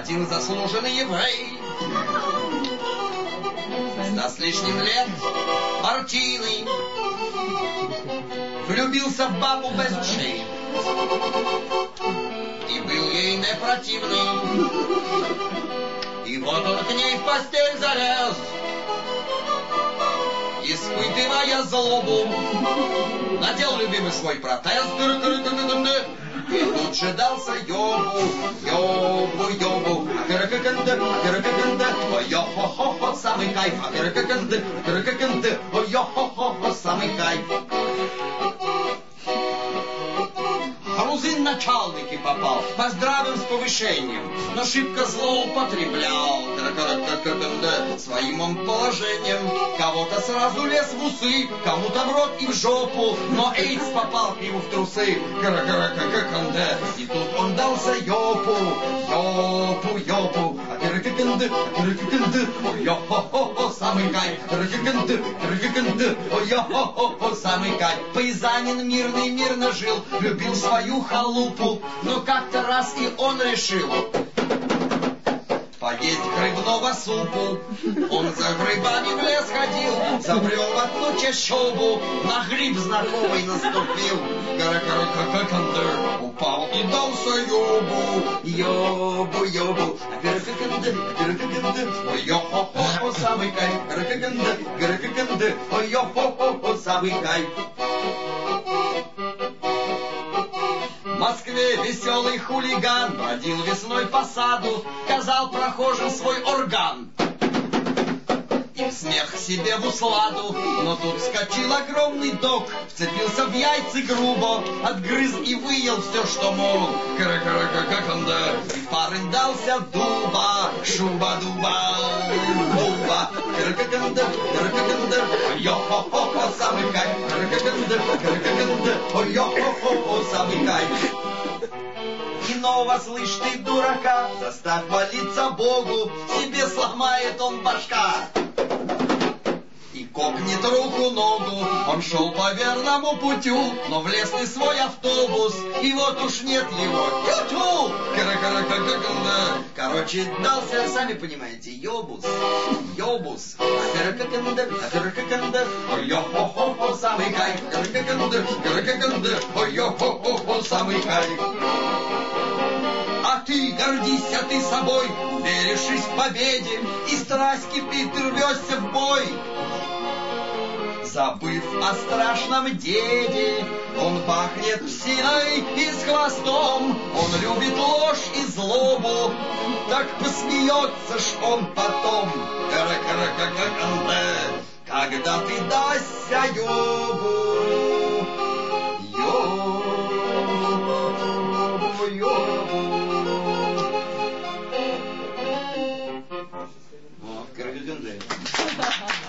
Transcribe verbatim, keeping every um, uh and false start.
один заслуженный еврей. Ста с лишним лет, партийный, влюбился в бабу без ушей и был ей не противный. И вот он к ней в постель залез, испытывая злобу, надел любимый свой протез, и тут же дался ёбу, ёбу, ёбу, кыры-кы-кынды, кыры-кы-кынды, ой-йо-хо-хо-хо, самый кайф, а кыры-кы-кынды, кыры-кы-кынды, ой-йо-хо-хо-хо, самый кайф. Грузин начальники попал, поздравим с повышением, но шибко злоупотреблял своим он положением. Кого-то сразу лез в усы, кому-то в рот и в жопу, но эйдс попал к нему в трусы. И тут он дался ёпу, ёпу, ёпу, а кыры-кы-кынды, кыры-кы-кынды, ой-йо-хо-хо-хо, самый кайф, кыры-кы-кынды, кыры-кы-кынды, ой-йо-хо-хо-хо, самый кайф. Пейзанин мирный мирно жил, любил свою халупу, но как-то раз и он решил поесть грибного супу. Он за грибами в лес ходил, забрел в одну чащобу, на гриб знакомый наступил, упал и дался ёбу, ёбу, ёбу, ой, йо-хо-хо-хо, самый кайф, ой, йо-хо-хо-хо, самый кайф. В Москве веселый хулиган бродил весной по саду, казал прохожим свой орган и смех себе в усладу. Но тут вскочил огромный дог, вцепился в яйцы грубо, отгрыз и выел все, что мог. Кара-кара-ка-ка-канда. И парень дался дуба, шуба-дуба, дуба. Кара-ка-канда, кара-ка-канда, ой-йо-хо-хо-хо, самый кайф. Кара-ка-канда, кара-ка-канда, ой-йо-хо-хо-хо, самый кайф. Иного, слышь ты, дурака, заставь молиться Богу, себе сломает он башка и копнет руку-ногу. Он шел по верному путю, но в лесный свой автобус, и вот уж нет его. Тю-тю! Короче, дался, сами понимаете, ёбус, ёбус. Ой-йо-хо-хо-хо, самый кайф. Ой-йо-хо-хо-хо, самый кайф. А ты гордись, а ты собой, веришь в победе, и страсть кипит, и рвешься в бой. Забыв о страшном деде, он пахнет псиной и с хвостом. Он любит ложь и злобу, так посмеется ж он потом. Когда ты дашься ёбу, ёбу, ёбу. Вот,